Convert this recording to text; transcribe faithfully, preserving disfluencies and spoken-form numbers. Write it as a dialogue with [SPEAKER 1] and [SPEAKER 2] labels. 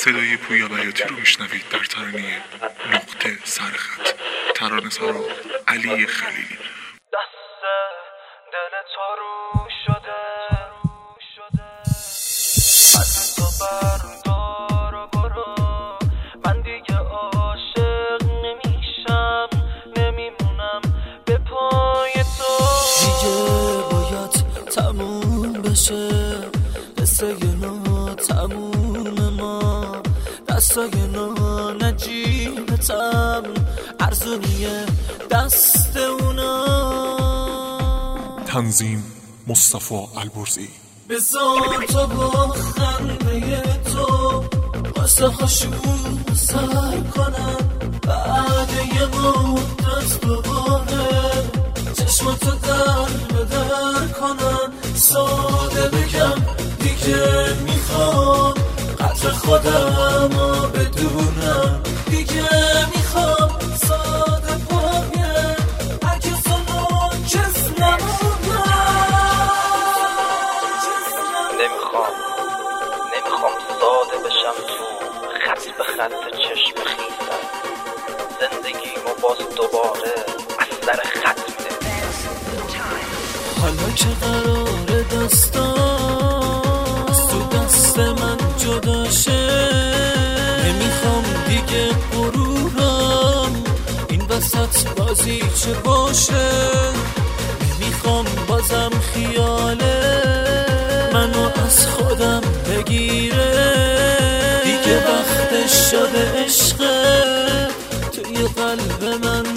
[SPEAKER 1] صدای پویا بیاتی رو میشنوید در ترانه نقطه سرخط، ترانه سرا علی خلیلی.
[SPEAKER 2] دست دل تو رو شده، از تو بردار و برو، من دیگه عاشق نمیشم، نمیمونم به پای تو.
[SPEAKER 3] دیگه باید تموم بشه قصه نو تموم ما، دستای نو نجیبتم ارزونیه دست اونا.
[SPEAKER 1] تنظیم مصطفی البرزی.
[SPEAKER 3] بذار تو با خنده تو واسه هاشون سر کنم، بعد یه مدت دوباره چشماتو در به در کنم. ساده بگم دیگه میخوام قدر خودم رو بدونم، دیگه میخوام ساده باید هرگز و ناچیز نمونم.
[SPEAKER 2] نمیخوام نمیخوام ساده بشم تو خط به خط چشم خیزم، زندگیمو باز دوباره از سر خط میده.
[SPEAKER 3] حالا که قراره دستان از تو دست من جدا شه، نمیخوام دیگه غرورم این وسط بازی چه باشه، نمیخوام بازم خیاله منو از خودم بگیره. دیگه وقتش شده عشقه توی قلب من